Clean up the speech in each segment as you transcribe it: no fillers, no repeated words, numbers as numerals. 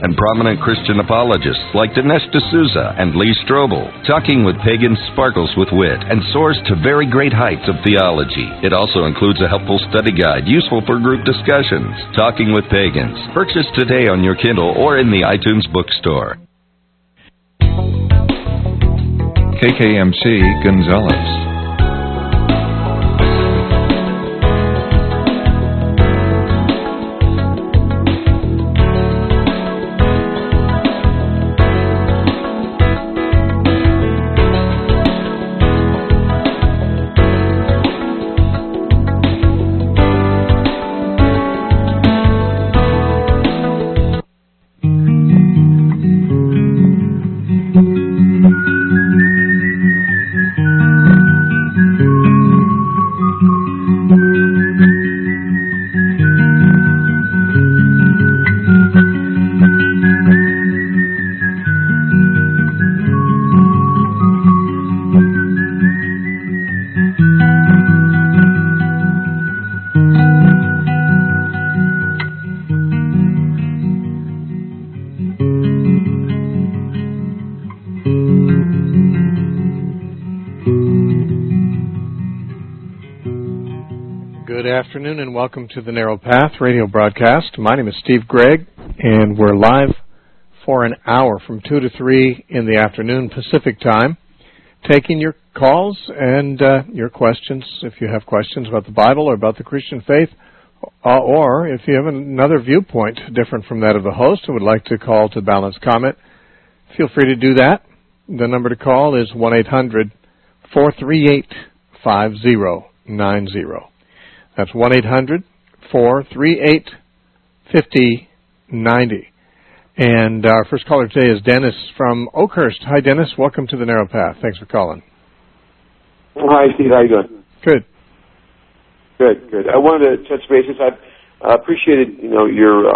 and prominent Christian apologists like Dinesh D'Souza and Lee Strobel. Talking with Pagans sparkles with wit and soars to very great heights of theology. It also includes a helpful study guide useful for group discussions. Talking with Pagans. Purchase today on your Kindle or in the iTunes bookstore. KKMC Gonzales. Afternoon and welcome to the Narrow Path radio broadcast. My name is Steve Gregg and we're live for an hour from 2 to 3 in the afternoon Pacific time, taking your calls and your questions if you have questions about the Bible or about the Christian faith, or if you have another viewpoint different from that of the host and would like to call to balance comment, feel free to do that. The number to call is 1-800-438-5090. That's 1-800-438-5090. And our first caller today is Dennis from Oakhurst. Hi, Dennis. Welcome to the Narrow Path. Thanks for calling. Hi, Steve. How you doing? Good. Good. I wanted to touch bases. I appreciated, your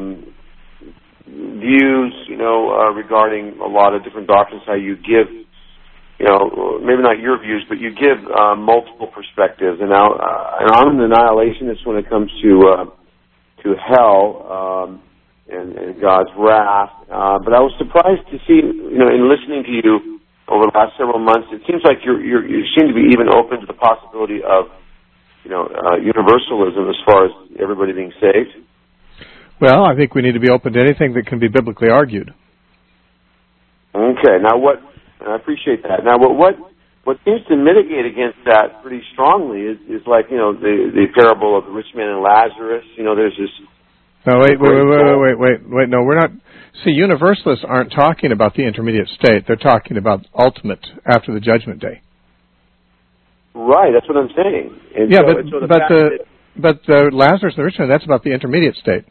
views, regarding a lot of different doctrines, how you give, maybe not your views, but you give multiple perspectives. And now, and I'm an annihilationist when it comes to hell and God's wrath. But I was surprised to see, in listening to you over the last several months, it seems like you seem to be even open to the possibility of, universalism as far as everybody being saved. Well, I think we need to be open to anything that can be biblically argued. Okay. Now, I appreciate that. Now, what seems to mitigate against that pretty strongly is like, the parable of the rich man and Lazarus. There's this... No, wait. No, we're not... See, universalists aren't talking about the intermediate state. They're talking about ultimate after the judgment day. Right, that's what I'm saying. And yeah, so, but Lazarus and the rich man, that's about the intermediate state.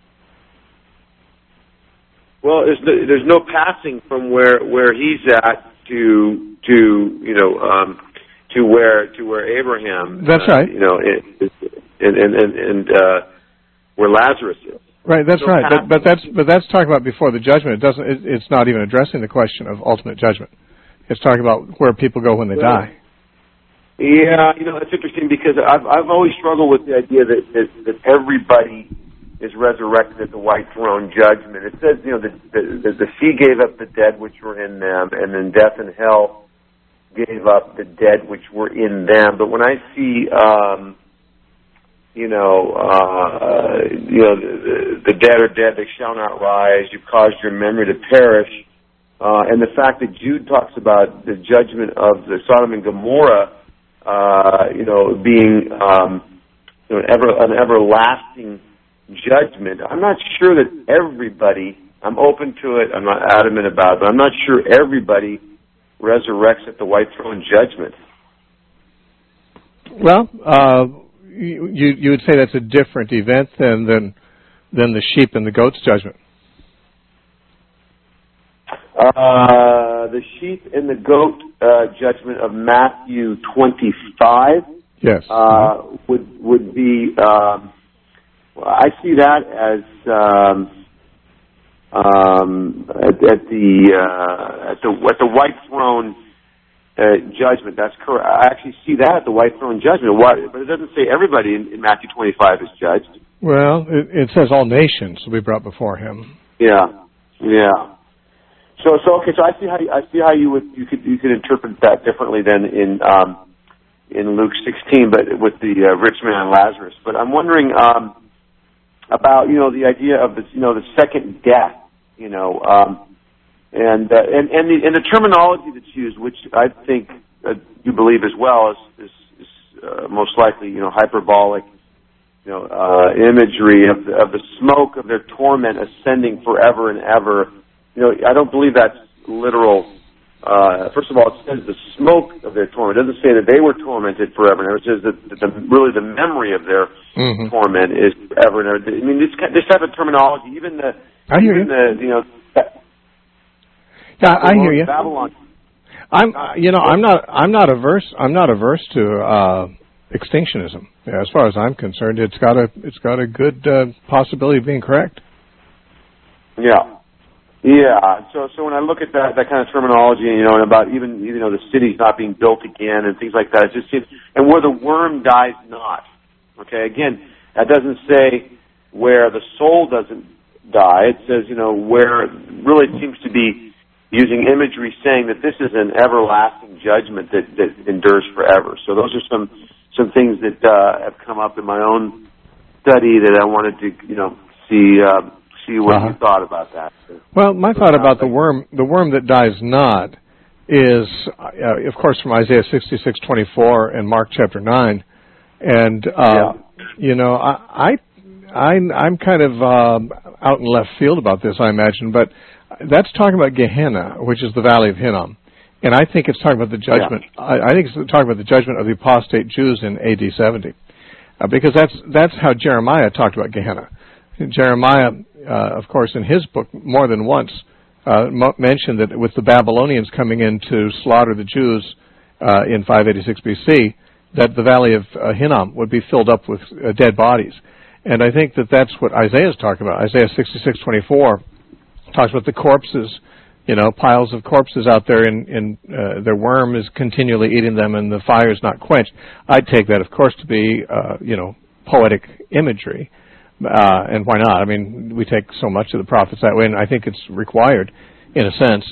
Well, there's no passing from where he's at to where Abraham. That's right. And where Lazarus is. Right, that's right. But that's talking about before the judgment. It's not even addressing the question of ultimate judgment. It's talking about where people go when they die. Yeah, it's interesting because I've always struggled with the idea that everybody is resurrected at the white throne judgment. It says, the sea gave up the dead which were in them, and then death and hell gave up the dead which were in them. But when I see, the dead are dead, they shall not rise, you've caused your memory to perish, and the fact that Jude talks about the judgment of the Sodom and Gomorrah, being an everlasting judgment. I'm not sure that everybody, I'm open to it, I'm not adamant about it, but I'm not sure everybody resurrects at the white throne judgment. Well, you would say that's a different event than the sheep and the goats judgment. The sheep and the goat judgment of Matthew 25. Yes. Would be. I see that as at the white throne judgment. That's correct. I actually see that at the white throne judgment. But it doesn't say everybody in Matthew 25 is judged. Well, it says all nations will be brought before him. Yeah. Yeah. So I see how you could interpret that differently than in Luke 16, but with the rich man and Lazarus. But I'm wondering about the idea of the second death, and the terminology that's used, which I think you believe as well is most likely hyperbolic, imagery of the smoke of their torment ascending forever and ever. I don't believe that's literal. First of all, it says the smoke of their torment. It doesn't say that they were tormented forever and ever. It says that really the memory of their torment is forever and ever. I mean, this type of terminology, even the I hear you. I hear you. Babylon. I'm not averse to extinctionism. As far as I'm concerned, it's got a good possibility of being correct. Yeah. Yeah. So when I look at that kind of terminology, and about even the cities not being built again and things like that, it just seems, and where the worm dies not. Okay. Again, that doesn't say where the soul doesn't die. It says where really it seems to be using imagery saying that this is an everlasting judgment that endures forever. So those are some things that have come up in my own study that I wanted to see what you thought about that. Well, my thought about the worm that dies not is, of course, from Isaiah 66:24 and Mark chapter 9, and I'm kind of out in left field about this, I imagine, but that's talking about Gehenna, which is the Valley of Hinnom, and I think it's talking about the judgment. Yeah. I think it's talking about the judgment of the apostate Jews in A.D. 70, because that's how Jeremiah talked about Gehenna. Jeremiah, of course, in his book, more than once mentioned that with the Babylonians coming in to slaughter the Jews in 586 BC, that the Valley of Hinnom would be filled up with dead bodies. And I think that's what Isaiah is talking about. Isaiah 66:24 talks about the corpses, piles of corpses out there, and their worm is continually eating them, and the fire is not quenched. I'd take that, of course, to be, poetic imagery. And why not? I mean, we take so much of the prophets that way, and I think it's required, in a sense.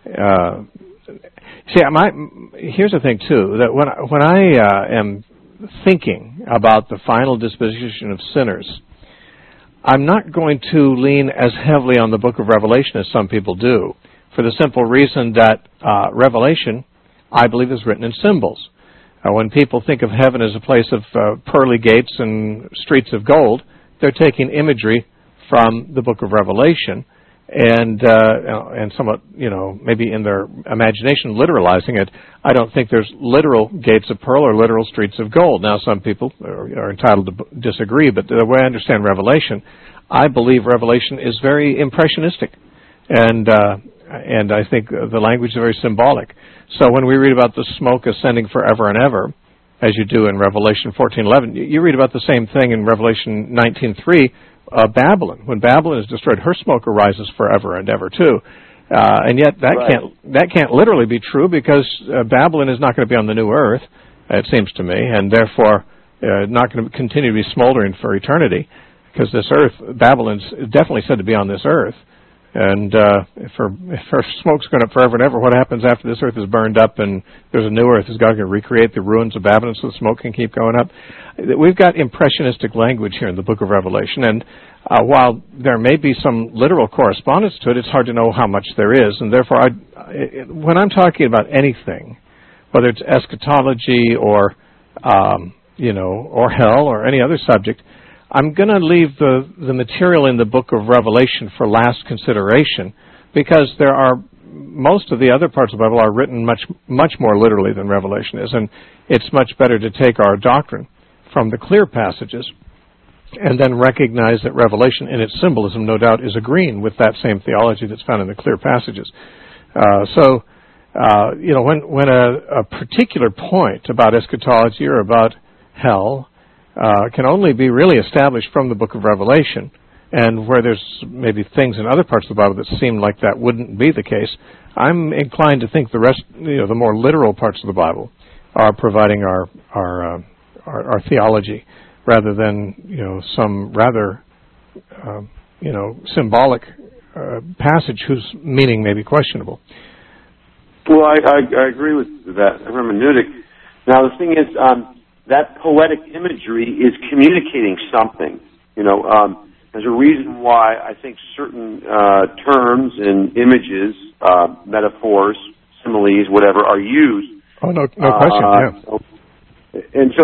Here's the thing, too, that when I am thinking about the final disposition of sinners, I'm not going to lean as heavily on the book of Revelation as some people do, for the simple reason that Revelation, I believe, is written in symbols. When people think of heaven as a place of pearly gates and streets of gold, they're taking imagery from the book of Revelation and somewhat, maybe in their imagination literalizing it. I don't think there's literal gates of pearl or literal streets of gold. Now, some people are entitled to disagree, but the way I understand Revelation, I believe Revelation is very impressionistic, and I think the language is very symbolic. So when we read about the smoke ascending forever and ever, as you do in Revelation 14:11, you read about the same thing in Revelation 19:3. Babylon, when Babylon is destroyed, her smoke arises forever and ever too, and yet that can't literally be true, because Babylon is not going to be on the new earth, it seems to me, and therefore not going to continue to be smoldering for eternity, because this earth, Babylon's definitely said to be on this earth. And if her smoke's going up forever and ever, what happens after this earth is burned up and there's a new earth? Is God going to recreate the ruins of Babylon so the smoke can keep going up? We've got impressionistic language here in the book of Revelation, and while there may be some literal correspondence to it, it's hard to know how much there is. And therefore, when I'm talking about anything, whether it's eschatology or hell or any other subject, I'm going to leave the material in the book of Revelation for last consideration, because most of the other parts of the Bible are written much more literally than Revelation is, and it's much better to take our doctrine from the clear passages and then recognize that Revelation in its symbolism, no doubt, is agreeing with that same theology that's found in the clear passages. When a particular point about eschatology or about hell can only be really established from the book of Revelation, and where there's maybe things in other parts of the Bible that seem like that wouldn't be the case, I'm inclined to think the rest, the more literal parts of the Bible, are providing our theology, rather than some rather symbolic passage whose meaning may be questionable. Well, I agree with that hermeneutic. Now, the thing is, that poetic imagery is communicating something. There's a reason why I think certain terms and images, metaphors, similes, whatever, are used. Oh, no question. Yeah.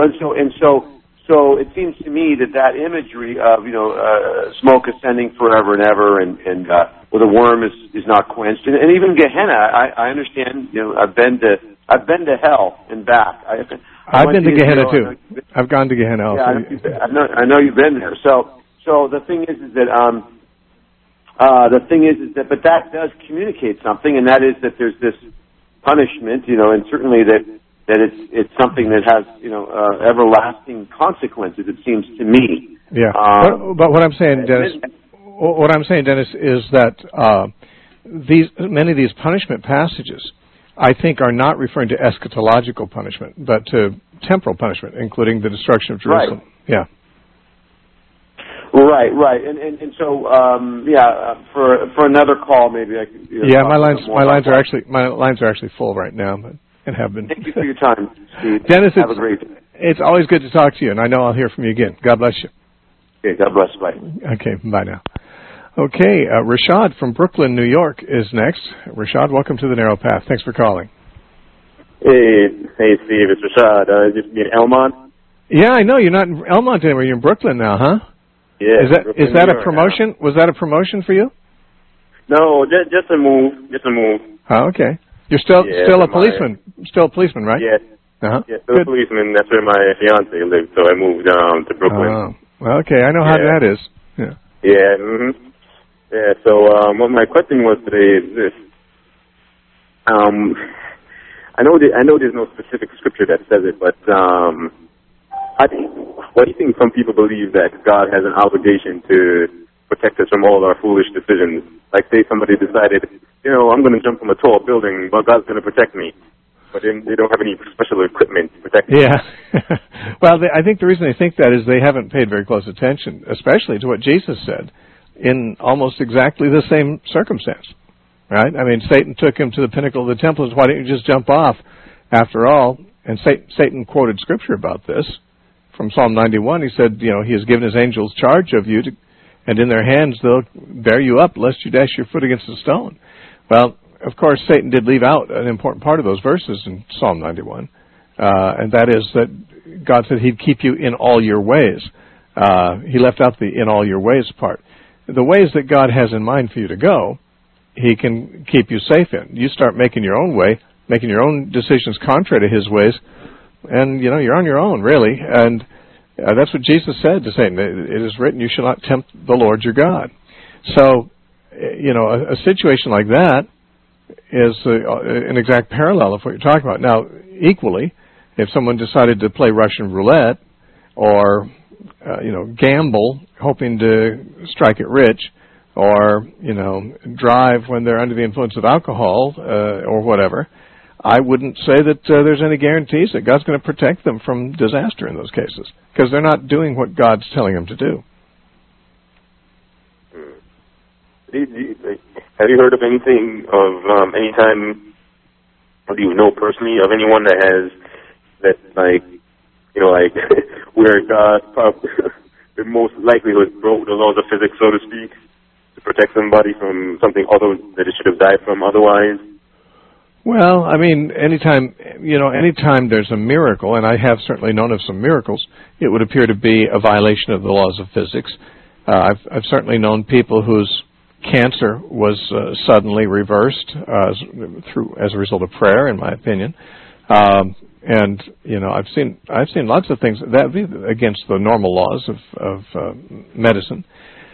So it seems to me that imagery of smoke ascending forever and ever, and where the worm is not quenched, and even Gehenna. I understand. I've been to hell and back. I've been to Gehenna too. I've gone to Gehenna also. Yeah, I know you've been there. So the thing is that but that does communicate something, and that is that there's this punishment, and certainly that it's something that has everlasting consequences. It seems to me. Yeah, but what I'm saying, Dennis, is that many of these punishment passages, I think, are not referring to eschatological punishment, but to temporal punishment, including the destruction of Jerusalem. Right. Yeah. Right, and so for another call, maybe I could. My lines are actually full right now, and have been. Thank you for your time, Steve. Dennis, have a great day. It's always good to talk to you, and I know I'll hear from you again. God bless you. Okay, God bless. Bye. Okay, bye now. Okay, Rashad from Brooklyn, New York is next. Rashad, welcome to the Narrow Path. Thanks for calling. Hey, Steve, it's Rashad. Just in Elmont. Yeah, I know you're not in Elmont anymore. You're in Brooklyn now, huh? Yeah. Is that a promotion? Now. Was that a promotion for you? No, just a move. Just a move. Oh, okay. You're still a policeman. Still a policeman, right? Yes. Uh-huh. Yeah, still a policeman. That's where my fiance lives, so I moved to Brooklyn. Oh, well, okay. I know how that is. Yeah. Yeah. Mm-hmm. Yeah. So, what my question was today is this: I know there's no specific scripture that says it, but what do you think? Some people believe that God has an obligation to protect us from all our foolish decisions. Like, say somebody decided, I'm going to jump from a tall building, but God's going to protect me. But then they don't have any special equipment to protect me. Yeah. Well, I think the reason they think that is they haven't paid very close attention, especially to what Jesus said in almost exactly the same circumstance. Right? I mean, Satan took him to the pinnacle of the temple. Why don't you just jump off? After all, and Satan quoted scripture about this from Psalm 91. He said, he has given his angels charge of you, and in their hands they'll bear you up, lest you dash your foot against a stone. Well, of course, Satan did leave out an important part of those verses in Psalm 91, and that is that God said He'd keep you in all your ways. He left out the in all your ways part. The ways that God has in mind for you to go, He can keep you safe in. You start making your own way, making your own decisions contrary to His ways, and, you're on your own, really. And that's what Jesus said to Satan. It is written, you shall not tempt the Lord your God. So, a situation like that is an exact parallel of what you're talking about. Now, equally, if someone decided to play Russian roulette or, gamble, hoping to strike it rich, or, drive when they're under the influence of alcohol or whatever, I wouldn't say that there's any guarantees that God's going to protect them from disaster in those cases, because they're not doing what God's telling them to do. Have you heard of anything of any time, or do you know personally of anyone that has, where God the most likelihood broke the laws of physics, so to speak, to protect somebody from something other that it should have died from otherwise? Well, I mean, anytime there's a miracle, and I have certainly known of some miracles, it would appear to be a violation of the laws of physics. I've certainly known people whose cancer was suddenly reversed as a result of prayer, in my opinion. And I've seen lots of things that would be against the normal laws of medicine.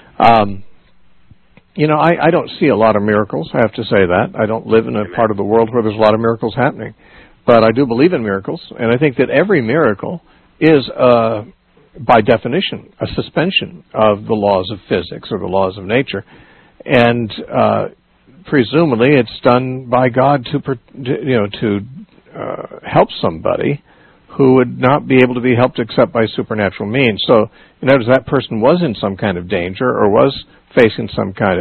I don't see a lot of miracles, I have to say that. I don't live in a part of the world where there's a lot of miracles happening. But I do believe in miracles, and I think that every miracle is, by definition, a suspension of the laws of physics or the laws of nature. And presumably it's done by God to help somebody who would not be able to be helped except by supernatural means. So, that person was in some kind of danger or was facing some kind of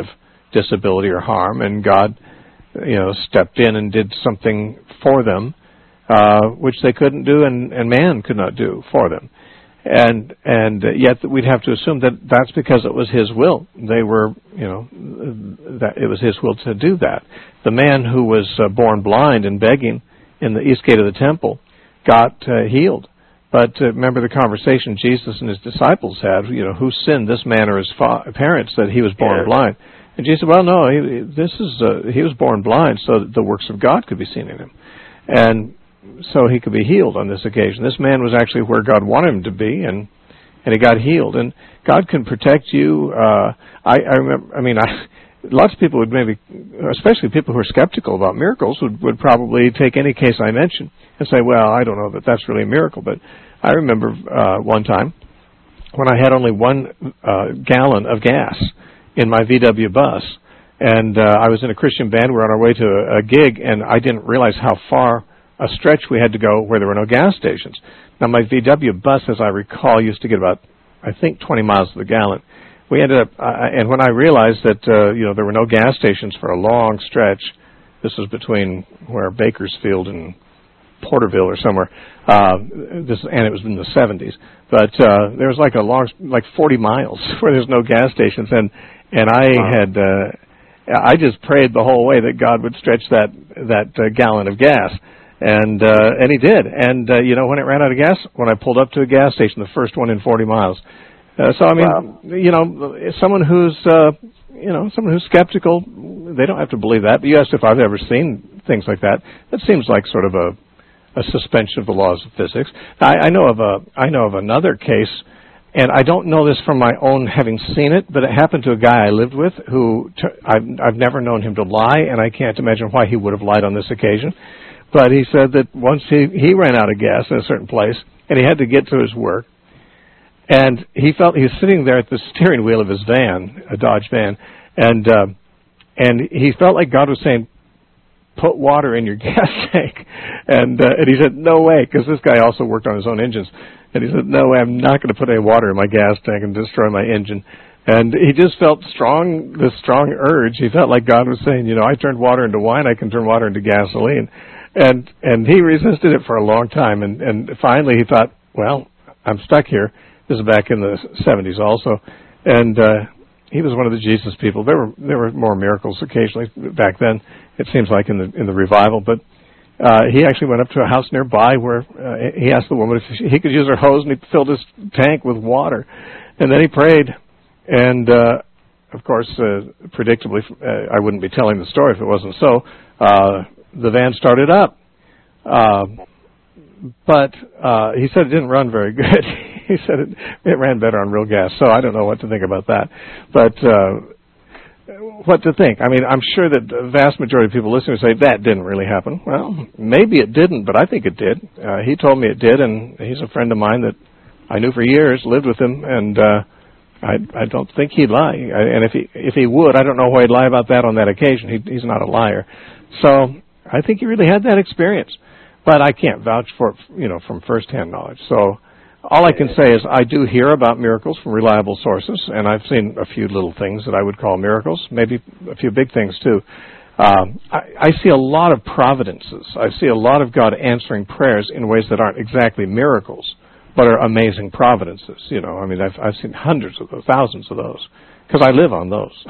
disability or harm, and God, stepped in and did something for them, which they couldn't do, and man could not do for them. And yet we'd have to assume that that's because it was His will. They were, that it was His will to do that. The man who was born blind and begging in the east gate of the temple got healed. But remember the conversation Jesus and His disciples had, who sinned, this man or his parents, that he was born blind? And Jesus said, well, no, he was born blind so that the works of God could be seen in him. And so he could be healed on this occasion. This man was actually where God wanted him to be, and he got healed. And God can protect you. I remember, lots of people would maybe, especially people who are skeptical about miracles, would probably take any case I mention and say, well, I don't know that that's really a miracle. But I remember one time when I had only 1 gallon of gas in my VW bus, and I was in a Christian band. We were on our way to a gig, and I didn't realize how far a stretch we had to go where there were no gas stations. Now, my VW bus, as I recall, used to get about, I think, 20 miles to the gallon. We ended up, and when I realized that, there were no gas stations for a long stretch, this was between where Bakersfield and Porterville or somewhere, and it was in the 70s, but there was like 40 miles where there's no gas stations, and I just prayed the whole way that God would stretch that gallon of gas. And He did. And, when it ran out of gas, when I pulled up to a gas station, the first one in 40 miles. Someone who's skeptical, they don't have to believe that. But you asked if I've ever seen things like that. That seems like sort of a suspension of the laws of physics. I know of another case, and I don't know this from my own having seen it, but it happened to a guy I lived with who I've never known him to lie, and I can't imagine why he would have lied on this occasion. But he said that once he ran out of gas in a certain place, and he had to get to his work, and he felt he was sitting there at the steering wheel of his van, a Dodge van, and he felt like God was saying, "Put water in your gas tank," and he said, "No way," because this guy also worked on his own engines, and he said, "No way, I'm not going to put any water in my gas tank and destroy my engine." And he just felt this strong urge. He felt like God was saying, I turned water into wine, I can turn water into gasoline. And he resisted it for a long time, and finally he thought, well, I'm stuck here. This is back in the 70s also, and he was one of the Jesus people. There were more miracles occasionally back then. It seems like in the revival, but he actually went up to a house nearby where he asked the woman if he could use her hose, and he filled his tank with water, and then he prayed, and of course, predictably, I wouldn't be telling the story if it wasn't so. The van started up, but he said it didn't run very good. He said it ran better on real gas, so I don't know what to think about that. But what to think? I'm sure that the vast majority of people listening say, that didn't really happen. Well, maybe it didn't, but I think it did. He told me it did, and he's a friend of mine that I knew for years, lived with him, and I don't think he'd lie. And if he would, I don't know why he'd lie about that on that occasion. He's not a liar. So I think he really had that experience, but I can't vouch for it, from firsthand knowledge. So all I can say is I do hear about miracles from reliable sources, and I've seen a few little things that I would call miracles, maybe a few big things too. I see a lot of providences. I see a lot of God answering prayers in ways that aren't exactly miracles, but are amazing providences. I've seen hundreds of those, thousands of those, because I live on those.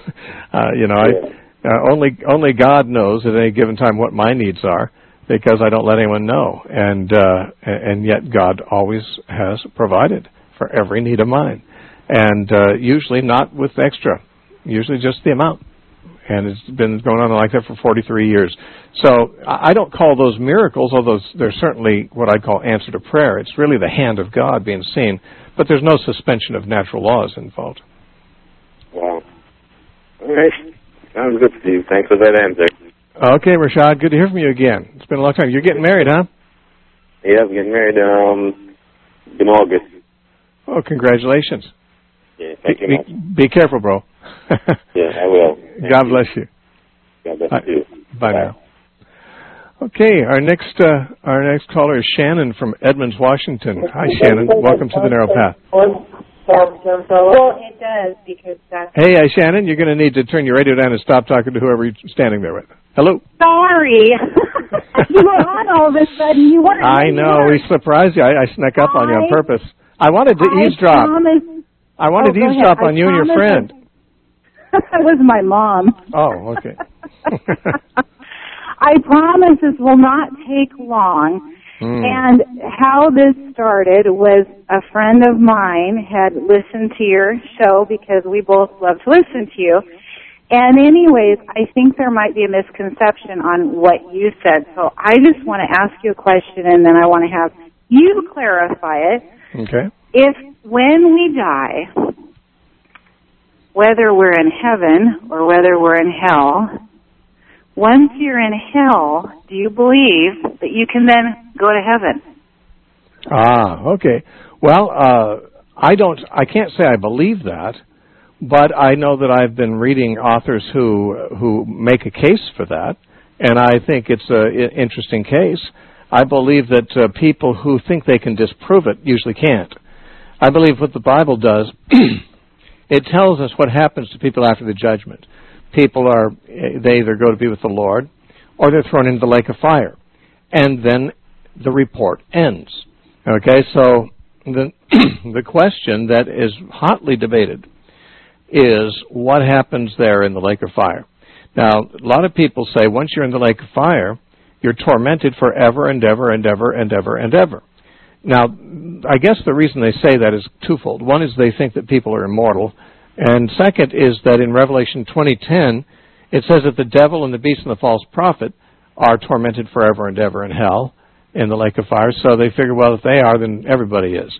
Only God knows at any given time what my needs are, because I don't let anyone know, and yet God always has provided for every need of mine, and usually not with extra, usually just the amount, and it's been going on like that for 43 years. So I don't call those miracles, although they're certainly what I call answer to prayer. It's really the hand of God being seen, but there's no suspension of natural laws involved. Wow. All right. Sounds good, Steve. Thanks for that answer. Okay, Rashad, good to hear from you again. It's been a long time. You're getting married, huh? Yeah, I'm getting married in August. Oh, congratulations. Yeah, thank you much. Be careful, bro. Yeah, I will. God bless you. God bless you. Bye now. Okay, our next caller is Shannon from Edmonds, Washington. Hi, Shannon. Welcome to the Narrow Path. Well, it does, because that's... Hey, Shannon, you're going to need to turn your radio down and stop talking to whoever you're standing there with. Hello? Sorry. You were on all of a sudden. You weren't. I know. We surprised you. I snuck up on you on purpose. I wanted to eavesdrop. I wanted to eavesdrop on you and your friend. That was my mom. Oh, okay. I promise this will not take long. And how this started was a friend of mine had listened to your show because we both love to listen to you. And anyways, I think there might be a misconception on what you said. So I just want to ask you a question, and then I want to have you clarify it. Okay. If when we die, whether we're in heaven or whether we're in hell, once you're in hell, do you believe that you can then go to heaven? Okay. Well, I can't say I believe that, but I know that I've been reading authors who make a case for that, and I think it's an interesting case. I believe that people who think they can disprove it usually can't. I believe what the Bible does, it tells us what happens to people after the judgment. People they either go to be with the Lord, or they're thrown into the lake of fire. And then the report ends. Okay, so the question that is hotly debated is what happens there in the lake of fire. Now, a lot of people say once you're in the lake of fire, you're tormented forever and ever and ever and ever and ever. Now, I guess the reason they say that is twofold. One is they think that people are immortal, and second is that in Revelation 20:10, it says that the devil and the beast and the false prophet are tormented forever and ever in hell in the lake of fire. So they figure, well, if they are, then everybody is.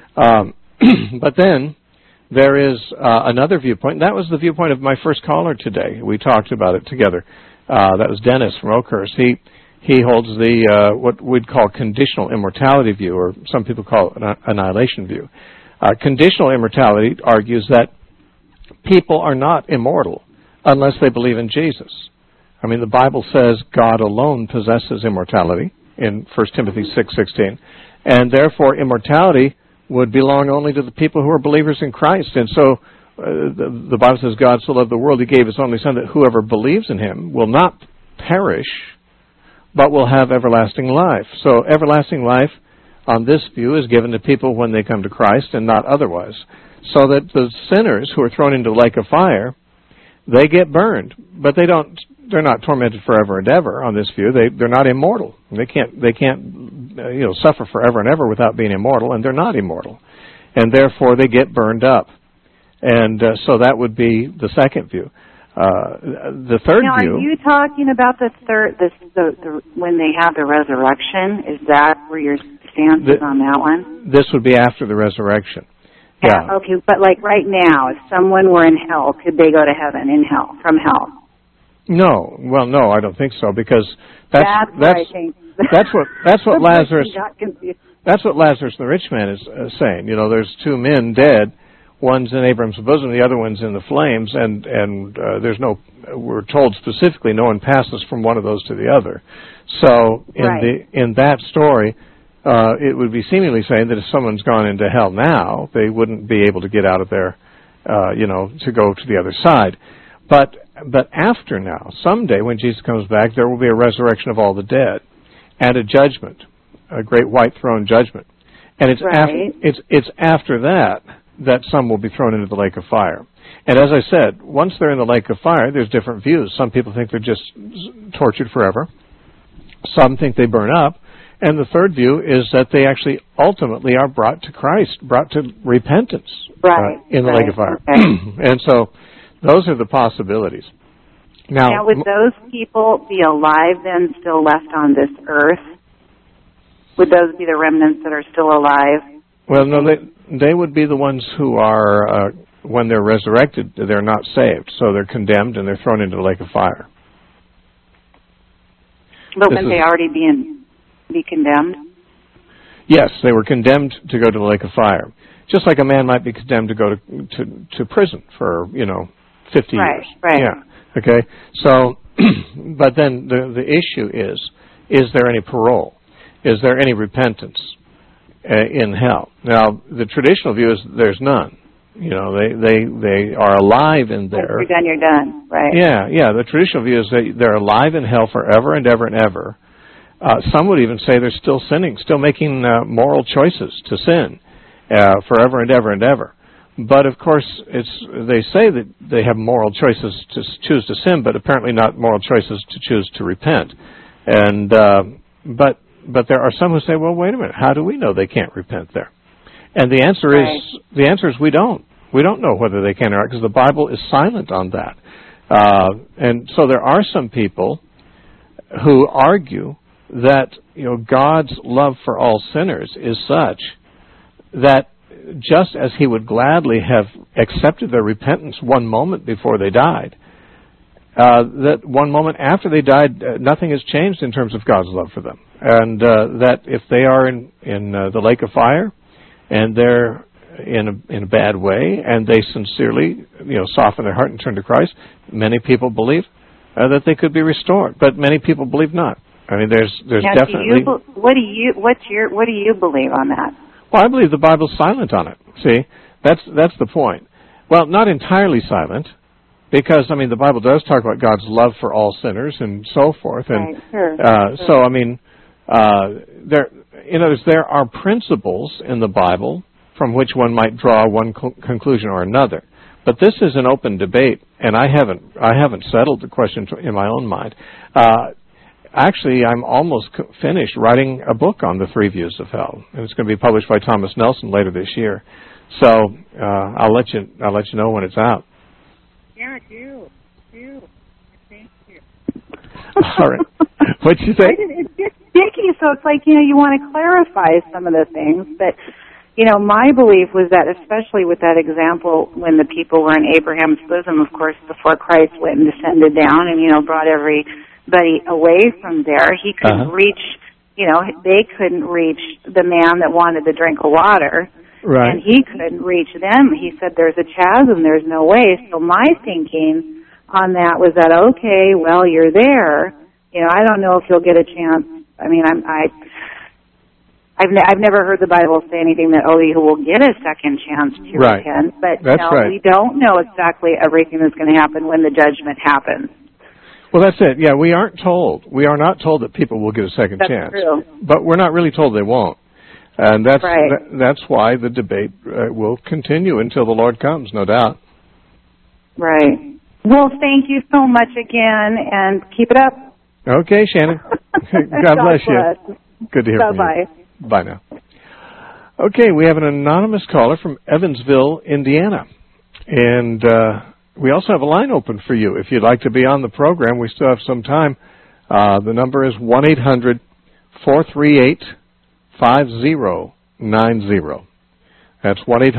But then there is another viewpoint, and that was the viewpoint of my first caller today. We talked about it together. That was Dennis from Oakhurst. He holds the what we'd call conditional immortality view, or some people call it an annihilation view. Conditional immortality argues that people are not immortal unless they believe in Jesus. I mean, the Bible says God alone possesses immortality in 1 Timothy 6:16, and therefore immortality would belong only to the people who are believers in Christ. And so the Bible says God so loved the world, He gave His only Son, that whoever believes in Him will not perish, but will have everlasting life. So everlasting life, on this view, is given to people when they come to Christ and not otherwise. So that the sinners who are thrown into the lake of fire, they get burned, but they're not tormented forever and ever on this view. They're not immortal. They can't suffer forever and ever without being immortal, and they're not immortal. And therefore they get burned up. And so that would be the second view. The third view... Are you talking about the when they have the resurrection? Is that where your stance is on that one? This would be after the resurrection. Yeah. Okay, but like right now, if someone were in hell, could they go to heaven from hell? No. Well, no, I don't think so, because that's what Lazarus and the rich man is saying. You know, there's two men dead. One's in Abraham's bosom, the other one's in the flames, and there's no. We're told specifically, no one passes from one of those to the other. So in that story, it would be seemingly saying that if someone's gone into hell now, they wouldn't be able to get out of there, to go to the other side. But after now, someday when Jesus comes back, there will be a resurrection of all the dead and a judgment, a great white throne judgment. And it's after that some will be thrown into the lake of fire. And as I said, once they're in the lake of fire, there's different views. Some people think they're just tortured forever. Some think they burn up. And the third view is that they actually ultimately are brought to Christ, brought to repentance in the lake of fire. Okay. And so those are the possibilities. Now, would those people be alive then, still left on this earth? Would those be the remnants that are still alive? Well, no, they would be the ones who are, when they're resurrected, they're not saved. So they're condemned and they're thrown into the lake of fire. But wouldn't they already be condemned? Yes, they were condemned to go to the lake of fire. Just like a man might be condemned to go to prison for, 50 years. Right. Yeah. Okay. So, but then the issue is there any parole? Is there any repentance? in hell. Now, the traditional view is there's none. You know, they are alive in there. Once you're done, you're done, right? Yeah. The traditional view is that they're alive in hell forever and ever and ever. Some would even say they're still sinning, still making moral choices to sin forever and ever and ever. But of course, they say that they have moral choices to choose to sin, but apparently not moral choices to choose to repent. And but there are some who say, well, wait a minute, how do we know they can't repent there? And the answer is we don't. We don't know whether they can or not because the Bible is silent on that. And so there are some people who argue that, you know, God's love for all sinners is such that just as He would gladly have accepted their repentance one moment before they died, that one moment after they died, nothing has changed in terms of God's love for them, and that if they are in the lake of fire, and they're in a bad way, and they sincerely, you know, soften their heart and turn to Christ, many people believe that they could be restored, but many people believe not. I mean, there's now, definitely. What do you believe on that? Well, I believe the Bible's silent on it. See, that's the point. Well, not entirely silent, because I mean the Bible does talk about God's love for all sinners and so forth, and right, sure. So I mean, there are principles in the Bible from which one might draw one conclusion or another. But this is an open debate, and I haven't settled the question in my own mind. Actually, I'm almost finished writing a book on the three views of hell, and it's going to be published by Thomas Nelson later this year. So I'll let you know when it's out. Yeah, do. Thank you. All right. What'd you say? It's just sticky, so it's like, you know, you want to clarify some of the things, but, you know, my belief was that, especially with that example, when the people were in Abraham's bosom, of course, before Christ went and descended down and, you know, brought everybody away from there, he couldn't reach, you know, they couldn't reach the man that wanted the drink of water. Right. And he couldn't reach them. He said, there's a chasm, there's no way. So my thinking on that was that, okay, well, you're there. You know, I don't know if you'll get a chance. I mean, I've never heard the Bible say anything that, oh, you will get a second chance to repent. But that's right. We don't know exactly everything that's going to happen when the judgment happens. Well, that's it. Yeah, we aren't told. We are not told that people will get a second chance. That's true. But we're not really told they won't. And that's right. That's why the debate will continue until the Lord comes, no doubt. Right. Well, thank you so much again, and keep it up. Okay, Shannon. God bless you. Good to hear from you. Bye-bye. Bye now. Okay, we have an anonymous caller from Evansville, Indiana. And we also have a line open for you. If you'd like to be on the program, we still have some time. The number is 1-800-438-5090. That's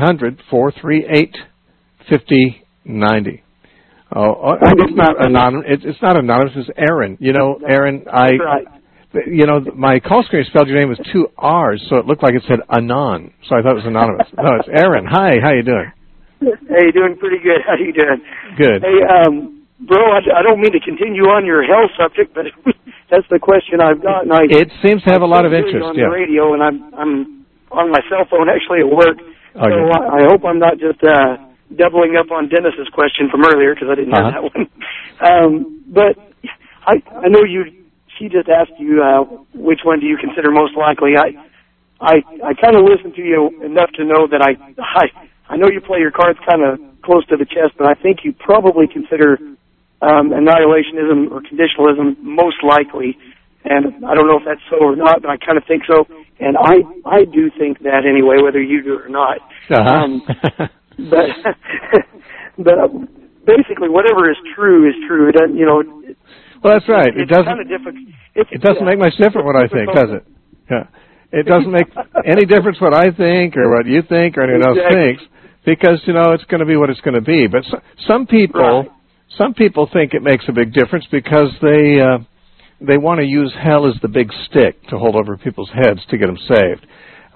1-800-438-5090. It's not anonymous. It's not anonymous. It's Aaron. You know, Aaron, you know, my call screen spelled your name with 2 R's, so it looked like it said Anon. So I thought it was anonymous. No, it's Aaron. Hi, how you doing? Hey, doing pretty good. How you doing? Good. Hey, bro, I don't mean to continue on your health subject, but that's the question I've got. And it seems to have a lot of interest. On the radio, and I'm on my cell phone actually at work. Okay. So I hope I'm not just doubling up on Dennis's question from earlier because I didn't hear that one. But I know she just asked you which one do you consider most likely. I kind of listened to you enough to know that I know you play your cards kind of close to the chest, but I think you probably consider annihilationism or conditionalism most likely. And I don't know if that's so or not, but I kind of think so. And I do think that anyway, whether you do or not. But basically, whatever is true is true. It doesn't, you know. Well, that's right. It doesn't. Kind of difficult. It doesn't make much difference what I think, does it? Yeah. It doesn't make any difference what I think or what you think or anyone else thinks, because you know it's going to be what it's going to be. But some people think it makes a big difference because they want to use hell as the big stick to hold over people's heads to get them saved,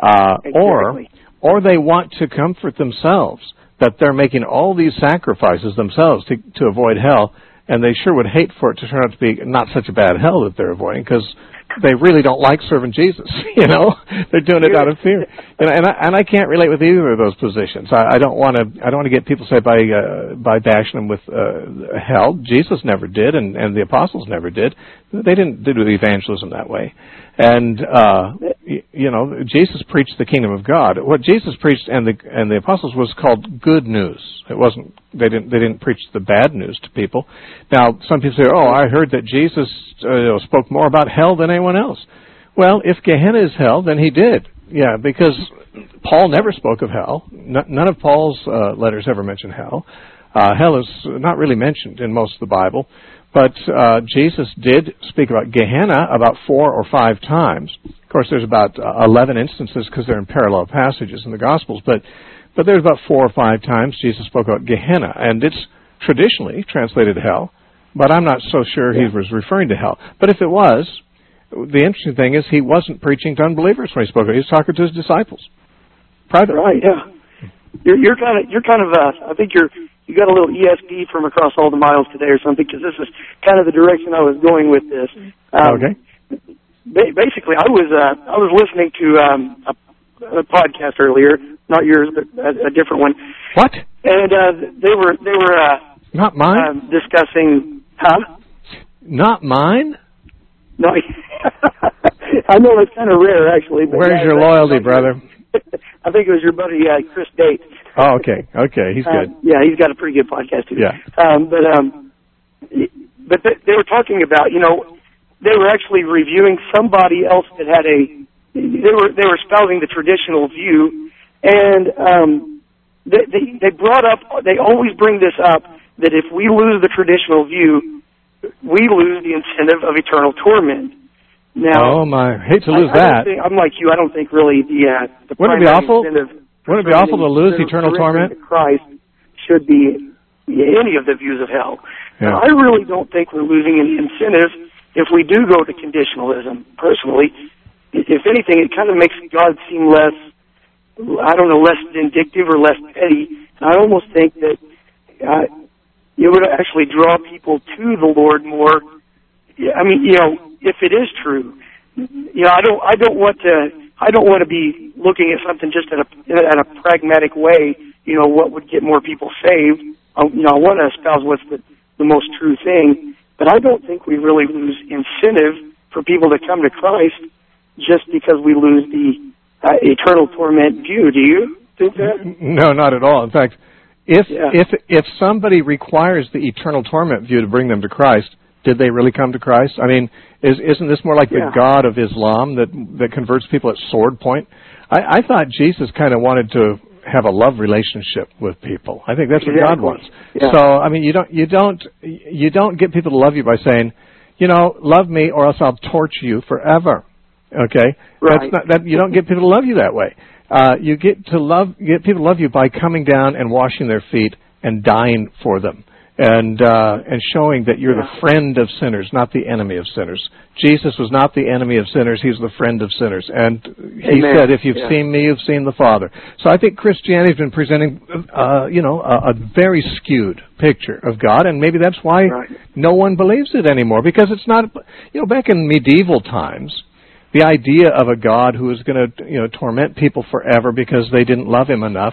or they want to comfort themselves that they're making all these sacrifices themselves to avoid hell, and they sure would hate for it to turn out to be not such a bad hell that they're avoiding, because they really don't like serving Jesus. They're doing it out of fear. And I can't relate with either of those positions. I don't want to get people saved by bashing them with hell. Jesus never did, and the apostles never did. They didn't do evangelism that way. And Jesus preached the kingdom of God. What Jesus preached and the apostles was called good news. It wasn't. They didn't preach the bad news to people. Now, some people say, "Oh, I heard that Jesus spoke more about hell than anyone else." Well, if Gehenna is hell, then he did. Yeah, because Paul never spoke of hell. None of Paul's letters ever mention hell. Hell is not really mentioned in most of the Bible. But Jesus did speak about Gehenna about 4 or 5 times. Of course, there's about 11 instances because they're in parallel passages in the Gospels. But there's about 4 or 5 times Jesus spoke about Gehenna, and it's traditionally translated hell. But I'm not so sure he was referring to hell. But if it was, the interesting thing is he wasn't preaching to unbelievers when he spoke. He was talking to his disciples privately. Right. Yeah. You're kind of I think you got a little ESP from Across All the Miles today or something, because this is kind of the direction I was going with this. Okay. Basically, I was listening to a podcast earlier, not yours, but a different one. What? And they were not mine. Discussing, huh? Not mine. No, I know that's kind of rare, actually. But where's your loyalty, brother? I think it was your buddy Chris Date. Oh, okay, he's good. Yeah, he's got a pretty good podcast too. Yeah. But they were talking about, they were actually reviewing somebody else that had they were espousing the traditional view, and they always bring this up, that if we lose the traditional view, we lose the incentive of eternal torment. Now, hate to lose that. I'm like you. I don't think really the wouldn't it be awful? Wouldn't it be awful to lose eternal torment? Christ should be any of the views of hell. Yeah. I really don't think we're losing any incentive if we do go to conditionalism. Personally, if anything, it kind of makes God seem less, less vindictive or less petty. And I almost think that it would actually draw people to the Lord more. I mean, if it is true, I don't want to be looking at something just in a pragmatic way. What would get more people saved? I want to espouse what's the most true thing, but I don't think we really lose incentive for people to come to Christ just because we lose the eternal torment view. Do you think that? No, not at all. In fact, if somebody requires the eternal torment view to bring them to Christ, did they really come to Christ? I mean, isn't this more like the God of Islam that converts people at sword point? I thought Jesus kind of wanted to have a love relationship with people. I think that's what God wants. Yeah. So, I mean, you don't get people to love you by saying, love me or else I'll torture you forever. Okay? Right. You don't get people to love you that way. You get people to love you by coming down and washing their feet and dying for them. And showing that you're the friend of sinners, not the enemy of sinners. Jesus was not the enemy of sinners; he's the friend of sinners. And he said, "If you've seen me, you've seen the Father." So I think Christianity's been presenting, a very skewed picture of God, and maybe that's why no one believes it anymore. Because it's not, back in medieval times, the idea of a God who was going to, torment people forever because they didn't love him enough,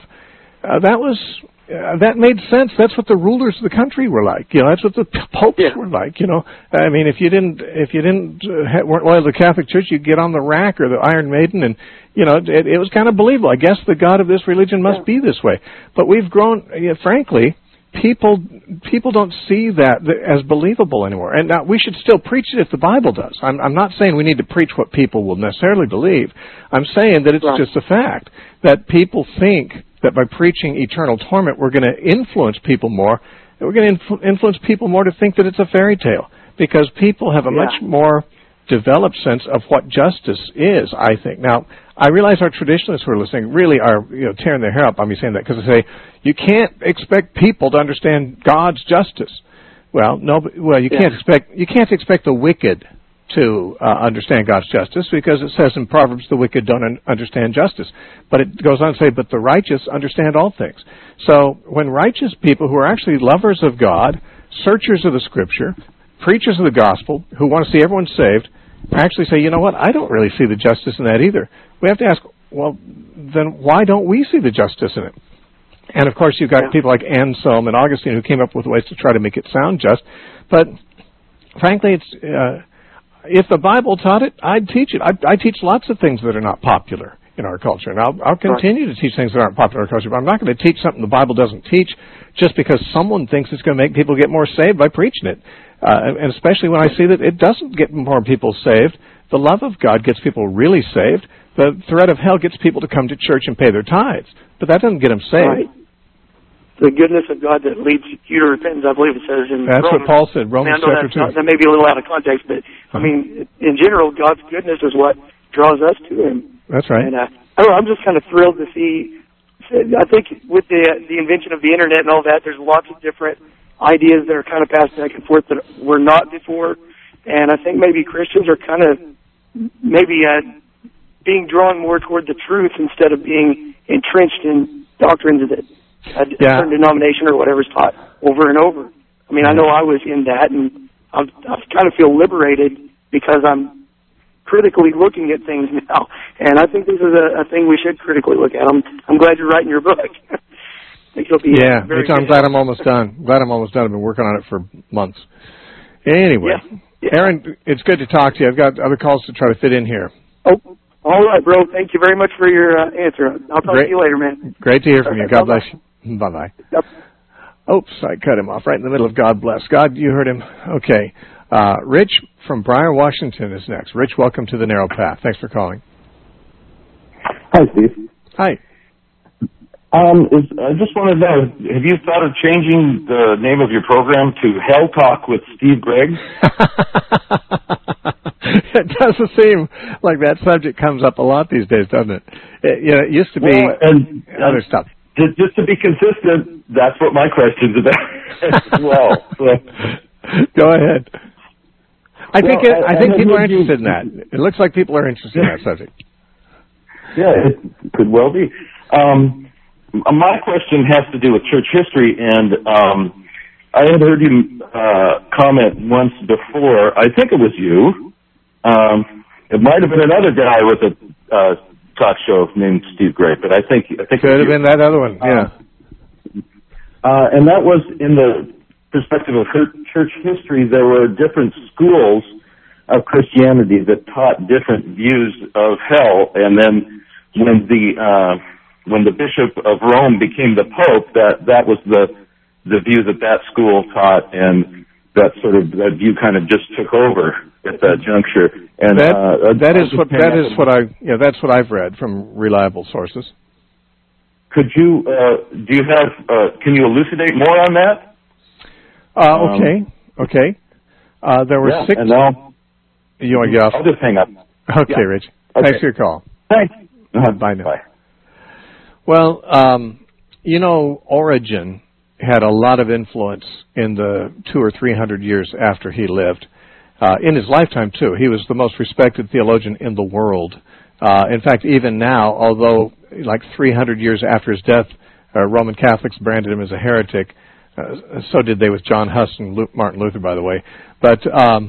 that made sense. That's what the rulers of the country were like. That's what the popes were like. I mean, if you weren't loyal to the Catholic Church, you'd get on the rack or the Iron Maiden, and it was kind of believable. I guess the God of this religion must be this way. But we've grown. Frankly, people don't see that as believable anymore. And now we should still preach it if the Bible does. I'm not saying we need to preach what people will necessarily believe. I'm saying that it's just a fact that people think that by preaching eternal torment, we're going to influence people more. We're going to influence people more to think that it's a fairy tale, because people have a much more developed sense of what justice is, I think. Now, I realize our traditionalists who are listening really are tearing their hair out by me saying that, because they say, you can't expect people to understand God's justice. Well, no, you can't expect the wicked to understand God's justice, because it says in Proverbs, the wicked don't understand justice. But it goes on to say, but the righteous understand all things. So when righteous people who are actually lovers of God searchers of the Scripture, preachers of the gospel, who want to see everyone saved, actually say, you know what, I don't really see the justice in that either. We have to ask, well, then why don't we see the justice in it? And, of course, you've got people like Anselm and Augustine who came up with ways to try to make it sound just. But, frankly, it's if the Bible taught it, I'd teach it. I teach lots of things that are not popular in our culture, and I'll continue to teach things that aren't popular in our culture, but I'm not going to teach something the Bible doesn't teach just because someone thinks it's going to make people get more saved by preaching it. And especially when I see that it doesn't get more people saved. The love of God gets people really saved. The threat of hell gets people to come to church and pay their tithes. But that doesn't get them saved. Right. The goodness of God that leads you to repentance, I believe it says in That's Romans. What Paul said, Romans chapter 2. That may be a little out of context, but, I mean, in general, God's goodness is what draws us to Him. That's right. And I don't know, I'm just kind of thrilled to see, I think with the invention of the Internet and all that, there's lots of different ideas that are kind of passed back and forth that were not before. And I think maybe Christians are kind of maybe being drawn more toward the truth instead of being entrenched in doctrines that a certain denomination or whatever's taught over and over. I mean, I know I was in that, and I kind of feel liberated because I'm critically looking at things now. And I think this is a thing we should critically look at. I'm glad you're writing your book. I think it'll be I'm glad I'm almost done. I've been working on it for months. Anyway, Aaron, it's good to talk to you. I've got other calls to try to fit in here. Oh, all right, bro. Thank you very much for your answer. I'll talk to you later, man. Great to hear from you. God bless you. Bye-bye. Yep. Oops, I cut him off right in the middle of God bless. God, you heard him. Okay. Rich from Bryan, Washington is next. Rich, welcome to the Narrow Path. Thanks for calling. Hi, Steve. Hi. I just want to know, have you thought of changing the name of your program to Hell Talk with Steve Gregg? It doesn't seem like that subject comes up a lot these days, doesn't it? It used to be other stuff. Just to be consistent, that's what my question's about as well. Go ahead. I think people are interested in that. It looks like people are interested in that subject. Yeah, it could well be. My question has to do with church history, and I had heard you comment once before. I think it was you. It might have been another guy with a talk show named Steve Gregg, but I think could have been that other one. Yeah. And that was in the perspective of church history. There were different schools of Christianity that taught different views of hell, and then when the Bishop of Rome became the Pope, that was the view that school taught, and that view kind of just took over at that juncture. And that's what I've read from reliable sources. Could you can you elucidate more on that? Okay. There were 6. And now, you want to get off? I'll just hang up. Okay, Rich. Okay. Thanks for your call. Thanks. Bye now. Bye. Well, Origen had a lot of influence in the 200 or 300 years after he lived. In his lifetime, too. He was the most respected theologian in the world. In fact, even now, although like 300 years after his death, Roman Catholics branded him as a heretic. So did they with John Huss and Martin Luther, by the way. But,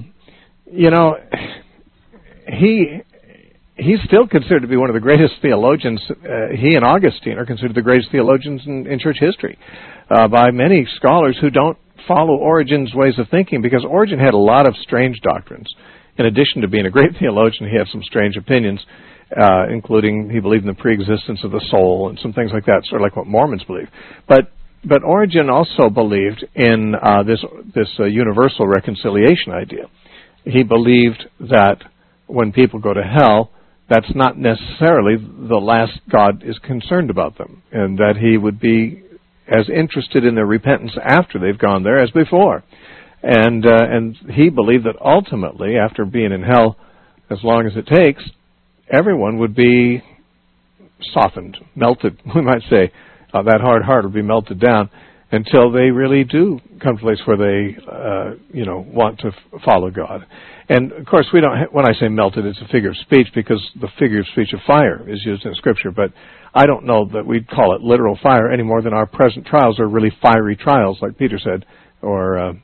he's still considered to be one of the greatest theologians. He and Augustine are considered the greatest theologians in church history by many scholars who don't follow Origen's ways of thinking, because Origen had a lot of strange doctrines. In addition to being a great theologian, he had some strange opinions, including he believed in the preexistence of the soul and some things like that, sort of like what Mormons believe. But Origen also believed in this universal reconciliation idea. He believed that when people go to hell, that's not necessarily the last God is concerned about them, and that he would be as interested in their repentance after they've gone there as before. And he believed that ultimately, after being in hell as long as it takes, everyone would be softened, melted, we might say. That hard heart will be melted down until they really do come to a place where they, want to follow God. And, of course, we don't. When I say melted, it's a figure of speech, because the figure of speech of fire is used in Scripture. But I don't know that we'd call it literal fire any more than our present trials are really fiery trials, like Peter said, or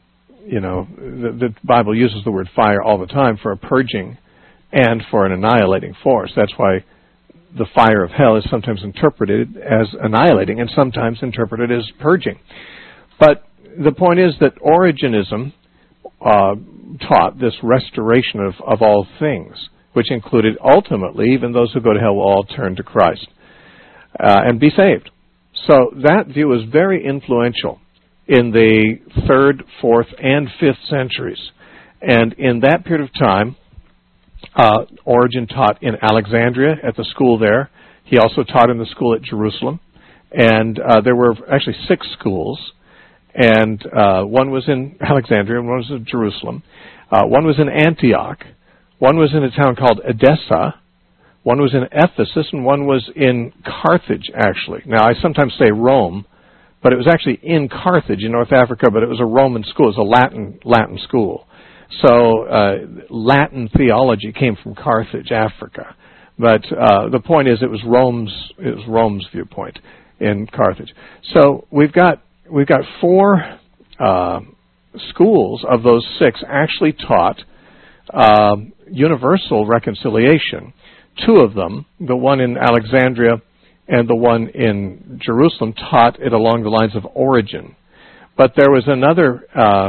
the Bible uses the word fire all the time for a purging and for an annihilating force. That's why the fire of hell is sometimes interpreted as annihilating and sometimes interpreted as purging. But the point is that Origenism taught this restoration of all things, which included ultimately even those who go to hell will all turn to Christ and be saved. So that view was very influential in the 3rd, 4th, and 5th centuries. And in that period of time, Origen taught in Alexandria at the school there. He also taught in the school at Jerusalem. And there were actually 6 schools. And one was in Alexandria, and one was in Jerusalem. One was in Antioch. One was in a town called Edessa. One was in Ephesus, and one was in Carthage, actually. Now, I sometimes say Rome, but it was actually in Carthage in North Africa, but it was a Roman school. It was a Latin school. So Latin theology came from Carthage, Africa. But the point is, it was Rome's viewpoint in Carthage. So we've got 4 schools of those 6 actually taught universal reconciliation. 2 of them, the one in Alexandria and the one in Jerusalem, taught it along the lines of Origen. But there was another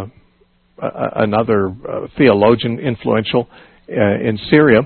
theologian influential in Syria,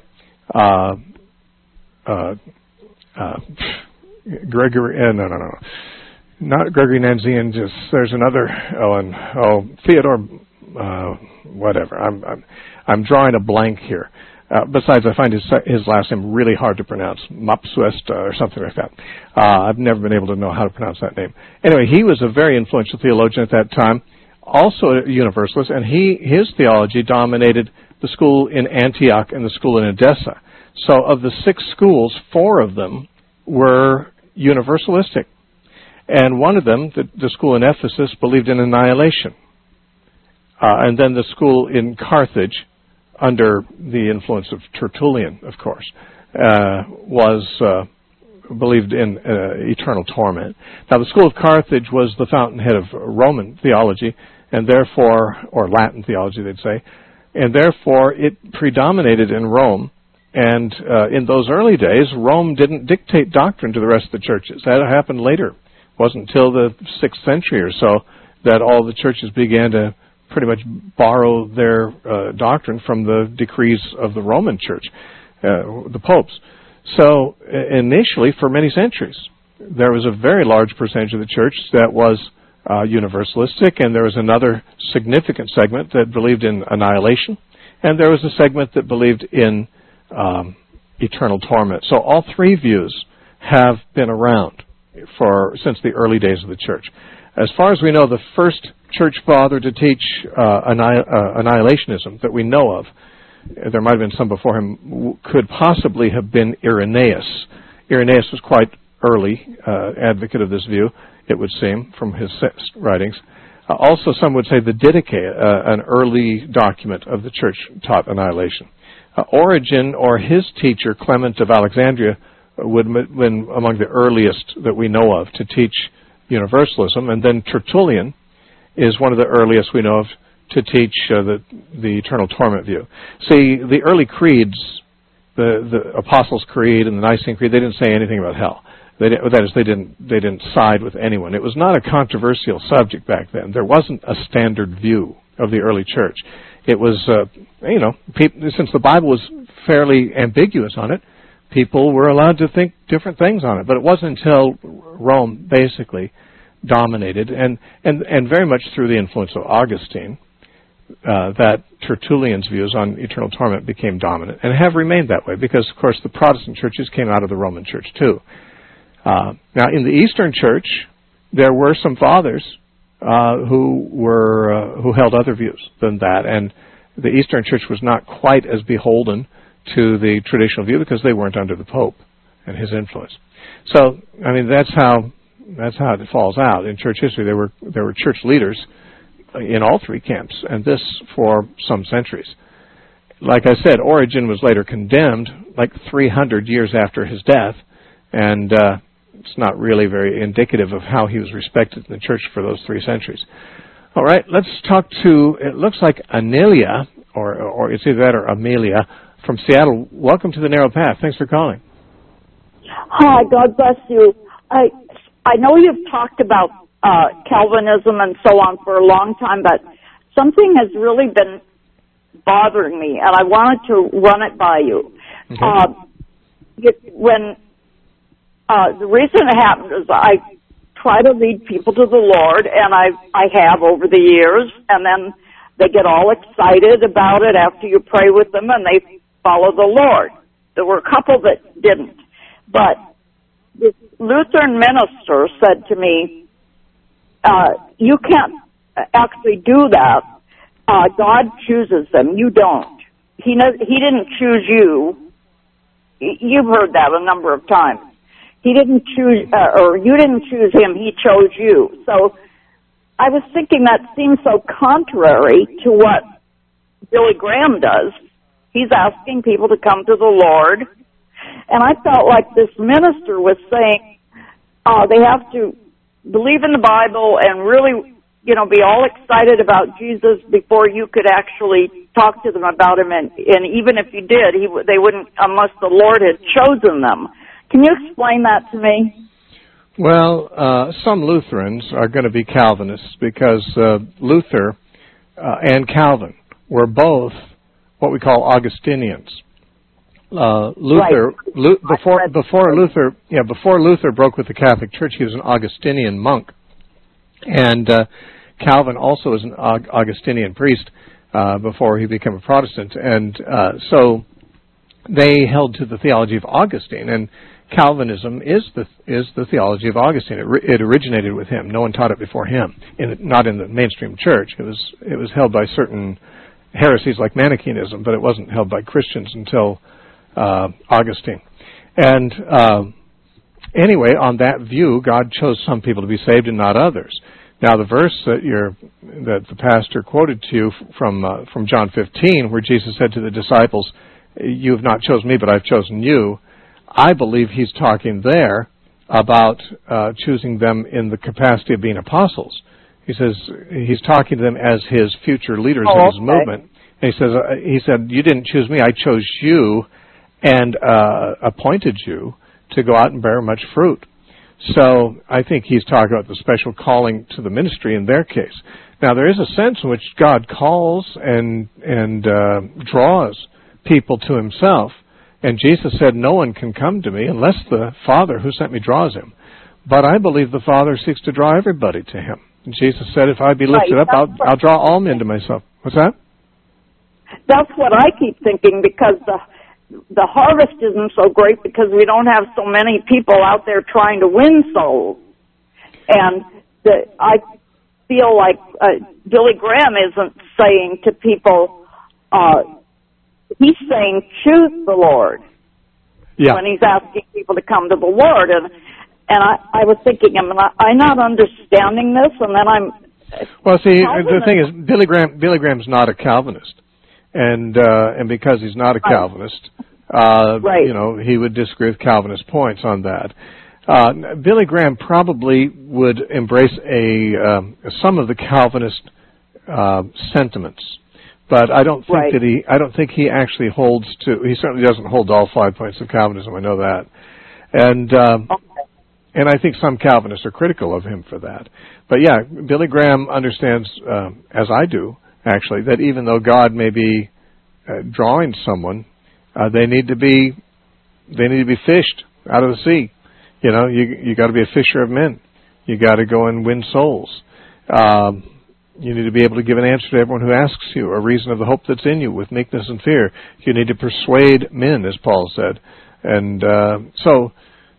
Gregory. No. Not Gregory Nazian. There's another. Theodore. Whatever. I'm drawing a blank here. Besides, I find his last name really hard to pronounce, Mapsuesta or something like that. I've never been able to know how to pronounce that name. Anyway, he was a very influential theologian at that time, also a Universalist, and his theology dominated the school in Antioch and the school in Edessa. So of the 6 schools, 4 of them were Universalistic. And one of them, the school in Ephesus, believed in annihilation. And then the school in Carthage, under the influence of Tertullian, of course, believed in eternal torment. Now, the school of Carthage was the fountainhead of Roman theology, and therefore, or Latin theology, they'd say, and therefore it predominated in Rome. And in those early days, Rome didn't dictate doctrine to the rest of the churches. That happened later. It wasn't until the 6th century or so that all the churches began to pretty much borrow their doctrine from the decrees of the Roman Church, the popes. So initially, for many centuries, there was a very large percentage of the church that was universalistic, and there was another significant segment that believed in annihilation, and there was a segment that believed in eternal torment. So all 3 views have been around since the early days of the church. As far as we know, the first church father to teach annihilationism that we know of, there might have been some before him, could possibly have been Irenaeus. Irenaeus was quite early advocate of this view, it would seem, from his writings. Also, some would say the Didache, an early document of the church, taught annihilation. Origen, or his teacher, Clement of Alexandria, would have been among the earliest that we know of to teach universalism, and then Tertullian is one of the earliest we know of to teach the eternal torment view. See, the early creeds, the Apostles' Creed and the Nicene Creed, they didn't say anything about hell. They didn't side with anyone. It was not a controversial subject back then. There wasn't a standard view of the early church. It was, since the Bible was fairly ambiguous on it, people were allowed to think different things on it. But it wasn't until Rome basically dominated, and very much through the influence of Augustine, that Tertullian's views on eternal torment became dominant, and have remained that way, because, of course, the Protestant churches came out of the Roman Church, too. Now, in the Eastern Church, there were some fathers who held other views than that, and the Eastern Church was not quite as beholden to the traditional view because they weren't under the Pope and his influence. So, I mean, that's how it falls out in church history. There were church leaders in all 3 camps, and this for some centuries. Like I said, Origen was later condemned, like 300 years after his death, and it's not really very indicative of how he was respected in the church for those 3 centuries. All right, let's talk to, it looks like Anelia, or it's either that or Amelia, from Seattle. Welcome to the Narrow Path. Thanks for calling. Hi, God bless you. I know you've talked about Calvinism and so on for a long time, but something has really been bothering me, and I wanted to run it by you. When the reason it happened is I try to lead people to the Lord, and I have over the years, and then they get all excited about it after you pray with them, and they follow the Lord. There were a couple that didn't. But this Lutheran minister said to me, you can't actually do that. God chooses them. You don't. He didn't choose you. You've heard that a number of times. He didn't choose, or you didn't choose him. He chose you. So I was thinking that seems so contrary to what Billy Graham does. He's asking people to come to the Lord. And I felt like this minister was saying they have to believe in the Bible and really, be all excited about Jesus before you could actually talk to them about him. And even if you did, they wouldn't unless the Lord had chosen them. Can you explain that to me? Well, some Lutherans are going to be Calvinists because Luther and Calvin were both what we call Augustinians. Luther, right. before Luther broke with the Catholic Church, he was an Augustinian monk, and Calvin also was an Augustinian priest before he became a Protestant, and so they held to the theology of Augustine, and Calvinism is the theology of Augustine. It originated with him. No one taught it before him, not in the mainstream church. It was held by certain heresies like Manichaeism, but it wasn't held by Christians until Augustine. And anyway, on that view, God chose some people to be saved and not others. Now, the verse that the pastor quoted to you from John 15, where Jesus said to the disciples, "You have not chosen me, but I've chosen you," I believe he's talking there about choosing them in the capacity of being apostles. He says he's talking to them as his future leaders in his movement. And he said, "You didn't choose me; I chose you and appointed you to go out and bear much fruit." So I think he's talking about the special calling to the ministry in their case. Now, there is a sense in which God calls and draws people to himself. And Jesus said, "No one can come to me unless the Father who sent me draws him." But I believe the Father seeks to draw everybody to him. And Jesus said, "If I be lifted up, I'll draw all men to myself." What's that? That's what I keep thinking, because the harvest isn't so great because we don't have so many people out there trying to win souls. And I feel like Billy Graham isn't saying to people, he's saying choose the Lord when he's asking people to come to the Lord. And I was thinking, am I not understanding this? And then I'm... Well, see, the thing is, Billy Graham's not a Calvinist. And because he's not a Calvinist, he would disagree with Calvinist points on that. Billy Graham probably would embrace some of the Calvinist sentiments, but I don't think he actually holds to. He certainly doesn't hold to all 5 points of Calvinism. I know that, and I think some Calvinists are critical of him for that. But yeah, Billy Graham understands, as I do, actually, that even though God may be drawing someone, they need to be fished out of the sea. You got to be a fisher of men. You got to go and win souls. You need to be able to give an answer to everyone who asks you, a reason of the hope that's in you, with meekness and fear. You need to persuade men, as Paul said. And so,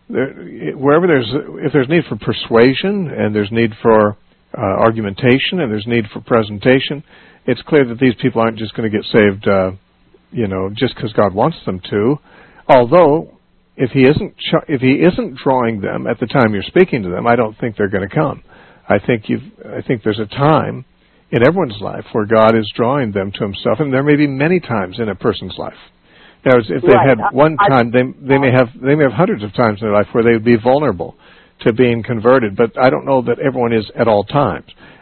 if there's need for persuasion, and there's need for argumentation, and there's need for presentation, it's clear that these people aren't just going to get saved, just because God wants them to. Although, if he isn't drawing them at the time you're speaking to them, I don't think they're going to come. I think there's a time in everyone's life where God is drawing them to himself, and there may be many times in a person's life. Now, if they've had one time, they may have hundreds of times in their life where they would be vulnerable to being converted. But I don't know that everyone is at all times.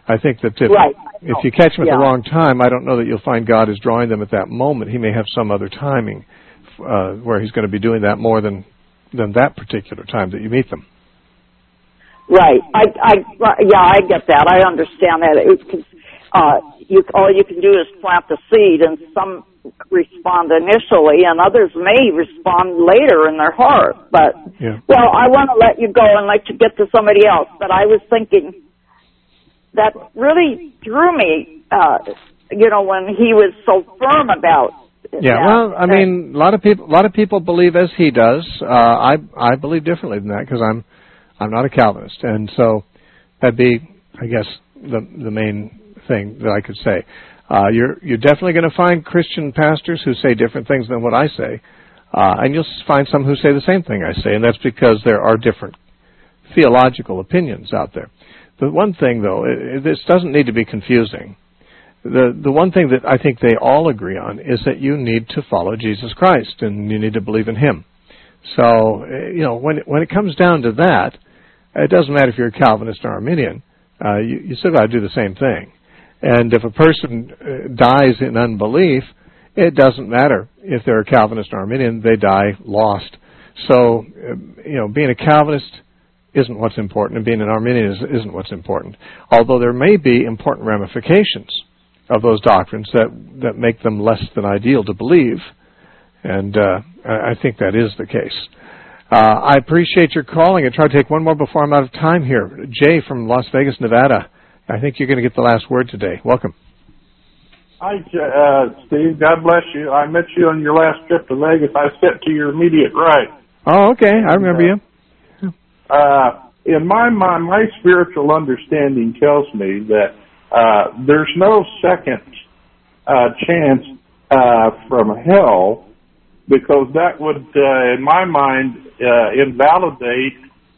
I think that if you catch them at the wrong time, I don't know that you'll find God is drawing them at that moment. He may have some other timing where He's going to be doing that more than that particular time that you meet them. Right. I get that. I understand that. All you can do is plant the seed, and some respond initially, and others may respond later in their heart. But well, I want to let you go and let you get to somebody else. But I was thinking that really drew me. When he was so firm about. Well, I mean, a lot of people believe as he does. I believe differently than that because I'm not a Calvinist, and so that'd be, I guess, the main thing that I could say. You're definitely going to find Christian pastors who say different things than what I say, and you'll find some who say the same thing I say, and that's because there are different theological opinions out there. The one thing, though, this doesn't need to be confusing. The one thing that I think they all agree on is that you need to follow Jesus Christ, and you need to believe in Him. So, when it comes down to that, it doesn't matter if you're a Calvinist or Arminian. You still got to do the same thing. And if a person dies in unbelief, it doesn't matter if they're a Calvinist or Arminian. They die lost. So, being a Calvinist isn't what's important, and being an Arminian isn't what's important. Although there may be important ramifications of those doctrines that make them less than ideal to believe. And I think that is the case. I appreciate your calling. I'll try to take one more before I'm out of time here. Jay from Las Vegas, Nevada. I think you're going to get the last word today. Welcome. Hi, Steve. God bless you. I met you on your last trip to Vegas. I sat to your immediate right. Oh, okay. I remember you. In my mind, my spiritual understanding tells me that there's no second chance from hell, because that would, in my mind, invalidate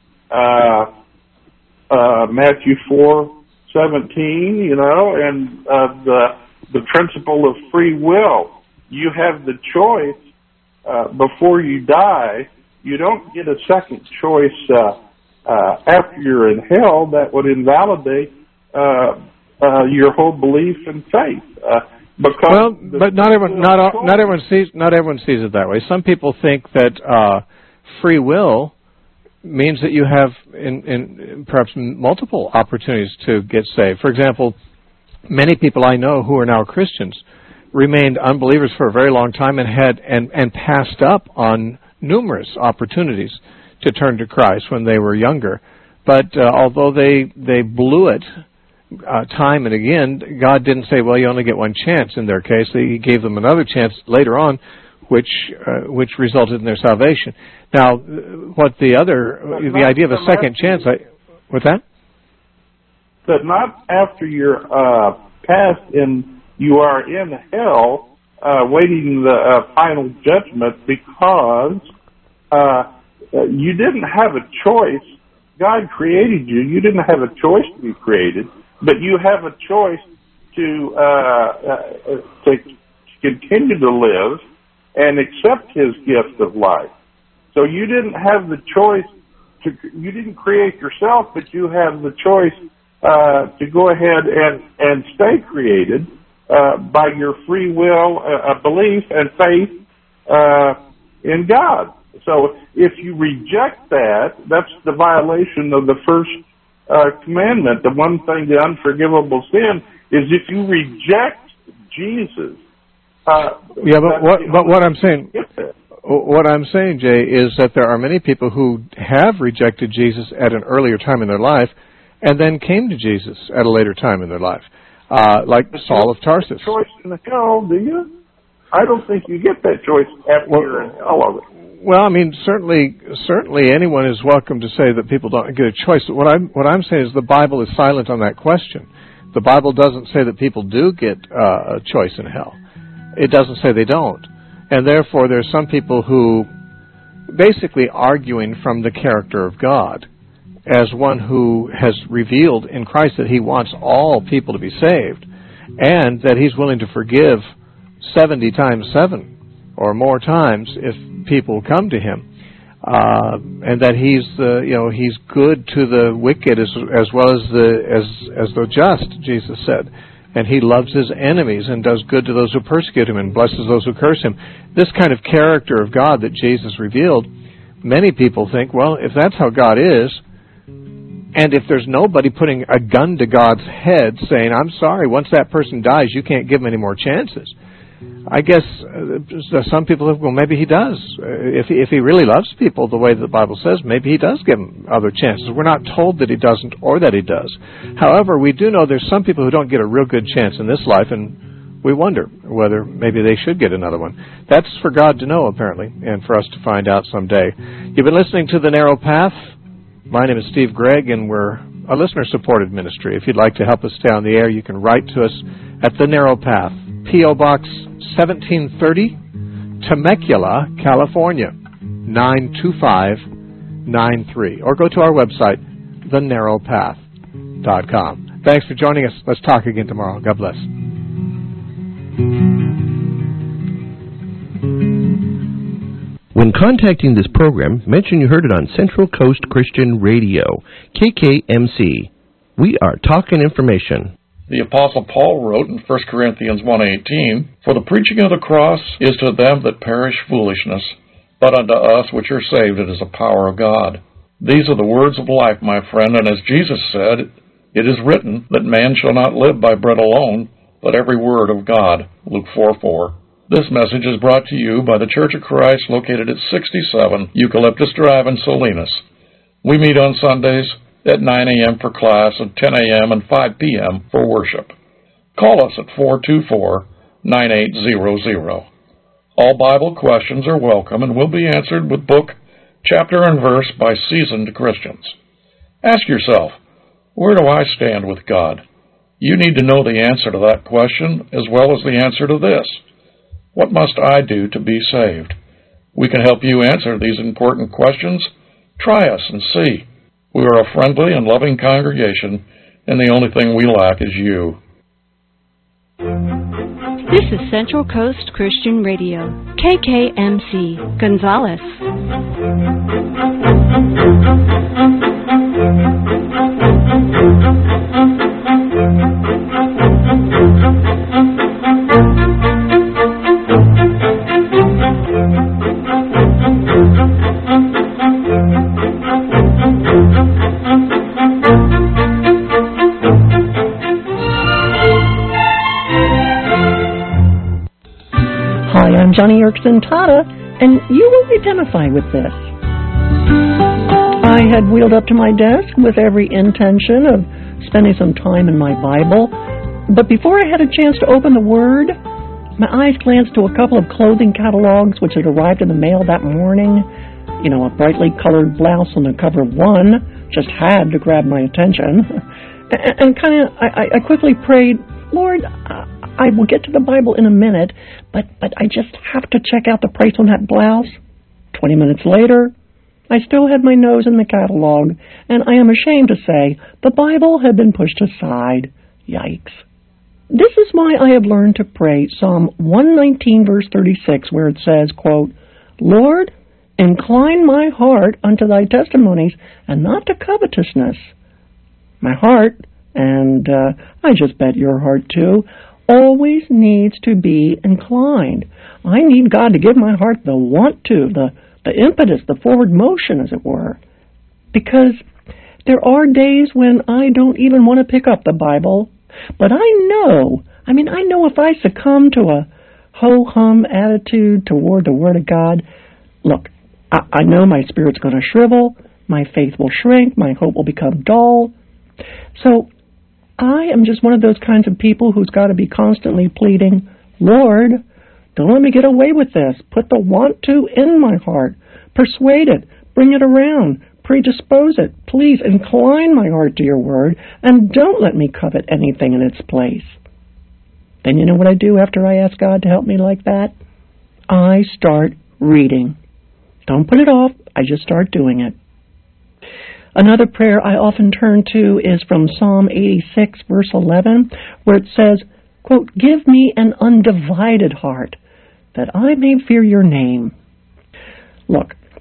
Matthew 4:17, and the principle of free will. You have the choice before you die. You don't get a second choice after you're in hell. That would invalidate your whole belief and faith. But not everyone sees it that way. Some people think that free will means that you have in perhaps multiple opportunities to get saved. For example, many people I know who are now Christians remained unbelievers for a very long time and passed up on numerous opportunities to turn to Christ when they were younger. But although they blew it time and again, God didn't say, well, you only get one chance in their case. He gave them another chance later on, which resulted in their salvation. Now, the idea of a second chance, what's that? But not after you're passed and you are in hell, waiting the final judgment, because you didn't have a choice. God created you. You didn't have a choice to be created, but you have a choice to continue to live and accept His gift of life. So you didn't have the choice you didn't create yourself, but you have the choice to go ahead and stay created by your free will, belief, and faith in God. So if you reject that, that's the violation of the first commandment. The one thing, the unforgivable sin, is if you reject Jesus. But what I'm saying, Jay, is that there are many people who have rejected Jesus at an earlier time in their life, and then came to Jesus at a later time in their life, like Saul of Tarsus. Choice in hell, do you? I don't think you get that choice after you're in hell. Well, I mean, certainly anyone is welcome to say that people don't get a choice. What I'm saying is the Bible is silent on that question. The Bible doesn't say that people do get a choice in hell. It doesn't say they don't. And therefore, there's some people who basically arguing from the character of God as one who has revealed in Christ that He wants all people to be saved, and that He's willing to forgive 70 times 7 or more times if people come to Him. and that he's good to the wicked as well as the just, Jesus said. And he loves his enemies and does good to those who persecute him and blesses those who curse him. This kind of character of God that Jesus revealed, many people think, well, if that's how God is, and if there's nobody putting a gun to God's head saying, I'm sorry, once that person dies, you can't give him any more chances. I guess some people think, well, maybe he does. If he really loves people the way that the Bible says, maybe he does give them other chances. We're not told that he doesn't or that he does. However, we do know there's some people who don't get a real good chance in this life, and we wonder whether maybe they should get another one. That's for God to know, apparently, and for us to find out someday. You've been listening to The Narrow Path. My name is Steve Gregg, and we're a listener-supported ministry. If you'd like to help us stay on the air, you can write to us at The Narrow Path, P.O. Box 1730, Temecula, California, 92593. Or go to our website, thenarrowpath.com. Thanks for joining us. Let's talk again tomorrow. God bless. When contacting this program, mention you heard it on Central Coast Christian Radio, KKMC. We are talking information. The Apostle Paul wrote in 1 Corinthians 1:18, For the preaching of the cross is to them that perish foolishness, but unto us which are saved it is the power of God. These are the words of life, my friend, and as Jesus said, it is written that man shall not live by bread alone, but every word of God. Luke 4:4. This message is brought to you by the Church of Christ located at 67 Eucalyptus Drive in Salinas. We meet on Sundays at 9 a.m. for class and 10 a.m. and 5 p.m. for worship. Call us at 424-9800. All Bible questions are welcome and will be answered with book, chapter, and verse by seasoned Christians. Ask yourself, where do I stand with God? You need to know the answer to that question as well as the answer to this. What must I do to be saved? We can help you answer these important questions. Try us and see. We are a friendly and loving congregation, and the only thing we lack is you. This is Central Coast Christian Radio, KKMC, Gonzales. I'm Johnny Yerkson Tata, and you will identify with this. I had wheeled up to my desk with every intention of spending some time in my Bible, but before I had a chance to open the Word, my eyes glanced to a couple of clothing catalogs which had arrived in the mail that morning. You know, a brightly colored blouse on the cover of one just had to grab my attention. And I quickly prayed, Lord, I will get to the Bible in a minute, but I just have to check out the price on that blouse. 20 minutes later, I still had my nose in the catalog, and I am ashamed to say the Bible had been pushed aside. Yikes. This is why I have learned to pray Psalm 119, verse 36, where it says, quote, Lord, incline my heart unto thy testimonies, and not to covetousness. My heart, and I just bet your heart too, always needs to be inclined. I need God to give my heart the want to, the impetus, the forward motion, as it were. Because there are days when I don't even want to pick up the Bible, but I know if I succumb to a ho-hum attitude toward the Word of God, look, I know my spirit's going to shrivel, my faith will shrink, my hope will become dull. So I am just one of those kinds of people who's got to be constantly pleading, Lord, don't let me get away with this. Put the want to in my heart. Persuade it. Bring it around. Predispose it. Please incline my heart to your word, and don't let me covet anything in its place. Then you know what I do after I ask God to help me like that? I start reading. Don't put it off. I just start doing it. Another prayer I often turn to is from Psalm 86, verse 11, where it says, quote, Give me an undivided heart, that I may fear your name. Look,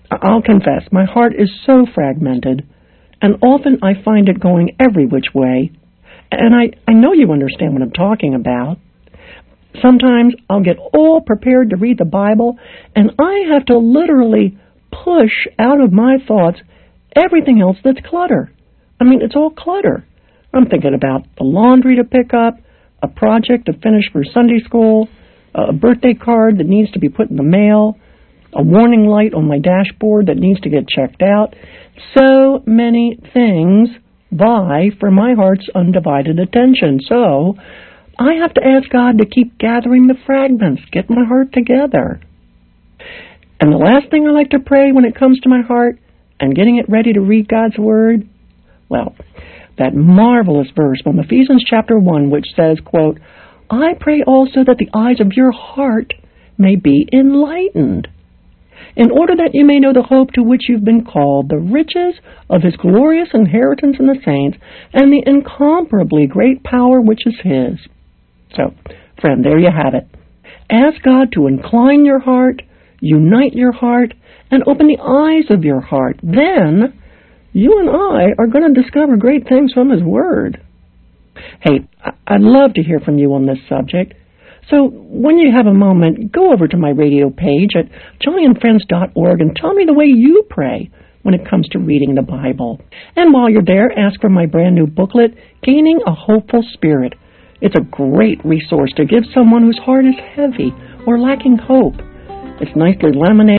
I'll confess, my heart is so fragmented, and often I find it going every which way, and I know you understand what I'm talking about. Sometimes I'll get all prepared to read the Bible, and I have to literally push out of my thoughts everything else that's clutter. I mean, it's all clutter. I'm thinking about the laundry to pick up, a project to finish for Sunday school, a birthday card that needs to be put in the mail, a warning light on my dashboard that needs to get checked out. So many things vie for my heart's undivided attention. So I have to ask God to keep gathering the fragments, get my heart together. And the last thing I like to pray when it comes to my heart and getting it ready to read God's Word, well, that marvelous verse from Ephesians chapter 1, which says, quote, I pray also that the eyes of your heart may be enlightened, in order that you may know the hope to which you've been called, the riches of his glorious inheritance in the saints, and the incomparably great power which is his. So, friend, there you have it. Ask God to incline your heart, unite your heart, and open the eyes of your heart. Then, you and I are going to discover great things from his word. Hey, I'd love to hear from you on this subject. So when you have a moment, go over to my radio page at johnnyandfriends.org and tell me the way you pray when it comes to reading the Bible. And while you're there, ask for my brand new booklet, Gaining a Hopeful Spirit. It's a great resource to give someone whose heart is heavy or lacking hope. It's nicely laminated